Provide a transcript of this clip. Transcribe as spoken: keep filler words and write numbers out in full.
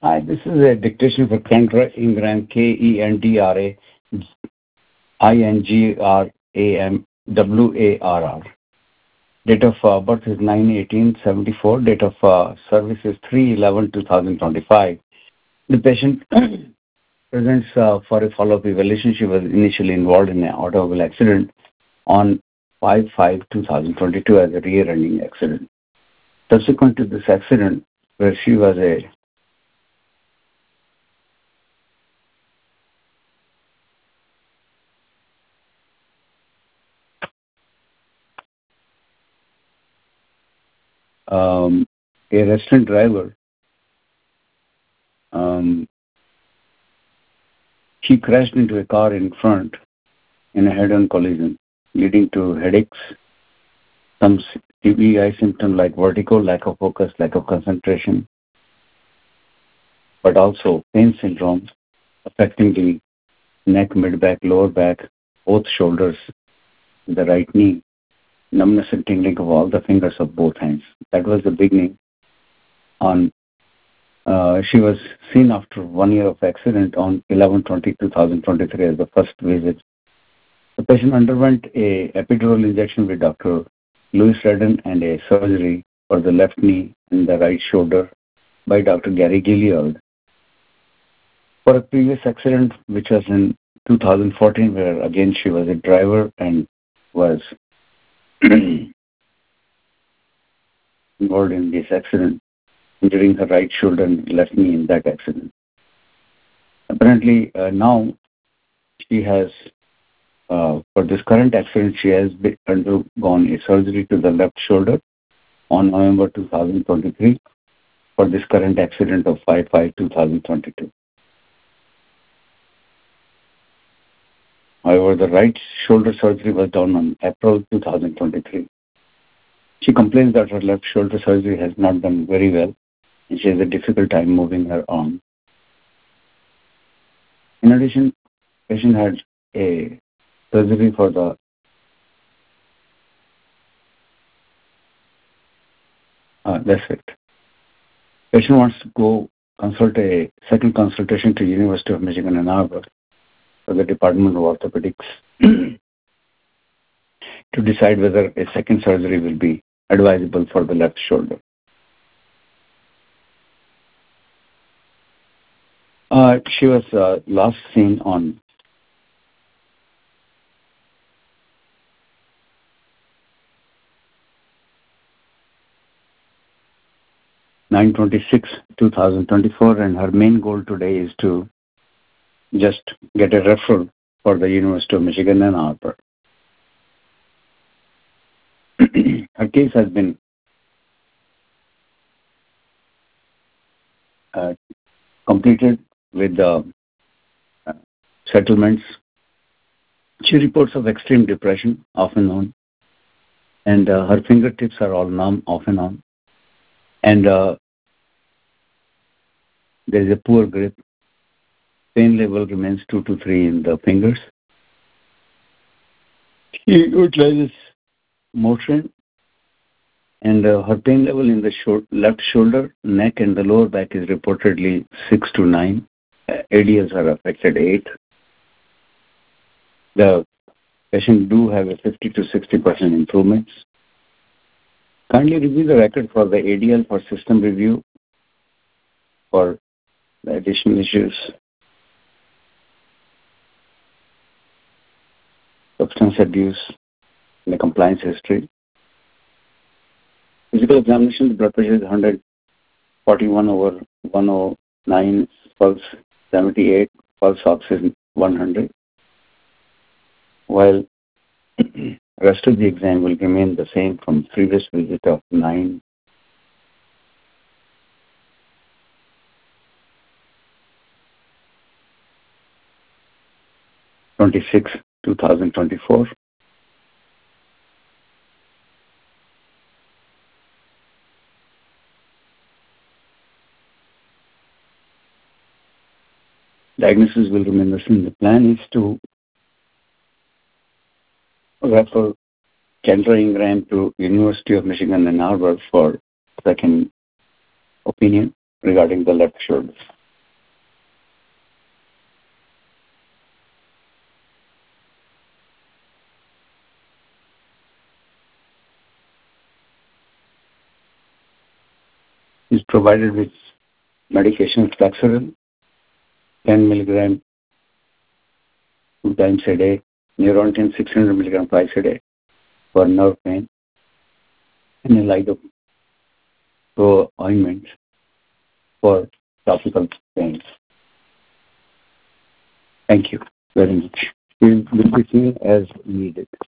Hi, this is a dictation for Kendra Ingram, K E N D R A I N G R A M W A R R. Date of uh, birth is nine eighteen seventy-four. Date of uh, service is three eleven two thousand twenty-five. The patient presents uh, for a follow-up evaluation. She was initially involved in an automobile accident on five five two thousand twenty-two as a rear-ending accident. Subsequent to this accident, where she was a um, a restaurant driver, um, she crashed into a car in front in a head-on collision, leading to headaches, some T B I symptoms like vertigo, lack of focus, lack of concentration, but also pain syndrome affecting the neck, mid-back, lower back, both shoulders, the right knee, numbness and tingling of all the fingers of both hands. That was the beginning. On uh, she was seen after one year of accident on eleven twenty two thousand twenty-three as the first visit. The patient underwent a epidural injection with Doctor Louis Redden and a surgery for the left knee and the right shoulder by Doctor Gary Gilliard. For a previous accident, which was in two thousand fourteen, where again she was a driver and was involved in this accident, injuring her right shoulder and left knee in that accident. Apparently, uh, now she has, uh, for this current accident, she has been undergone a surgery to the left shoulder on November two thousand twenty-three for this current accident of five five two thousand twenty-two. However, the right shoulder surgery was done on April two thousand twenty-three. She complains that her left shoulder surgery has not done very well, and she has a difficult time moving her arm. In addition, the patient had a surgery for the uh, that's it. Patient wants to go consult a second consultation to University of Michigan Ann Arbor for the Department of Orthopedics to decide whether a second surgery will be advisable for the left shoulder. Uh, she was uh, last seen on nine twenty-six two thousand twenty-four, and her main goal today is to just get a referral for the University of Michigan Ann Arbor. Her case has been uh, completed with the uh, settlements. She reports of extreme depression, off and on, and uh, her fingertips are all numb, off and on, and uh, there is a poor grip. Pain level remains two to three in the fingers. She utilizes Motrin, and uh, her pain level in the short, left shoulder, neck, and the lower back is reportedly six to nine. Uh, A D Ls are affected eight. The patient do have a fifty to sixty percent improvements. Kindly review the record for the A D L for system review for the additional issues. Substance abuse, and the compliance history. Physical examination, the blood pressure is one forty-one over one oh nine, pulse seventy-eight, pulse oxygen one hundred. While rest of the exam will remain the same from previous visit of nine twenty-six two thousand twenty-four. Diagnosis will remain the same. The plan is to refer Kendra Ingram to University of Michigan Ann Arbor for second opinion regarding the left shoulder. provided with medication Flaxeril, ten milligram two times a day, Neurontin six hundred milligram twice a day for nerve pain, and a lidocaine ointment for topical pain. Thank you very much. We'll be seeing as needed.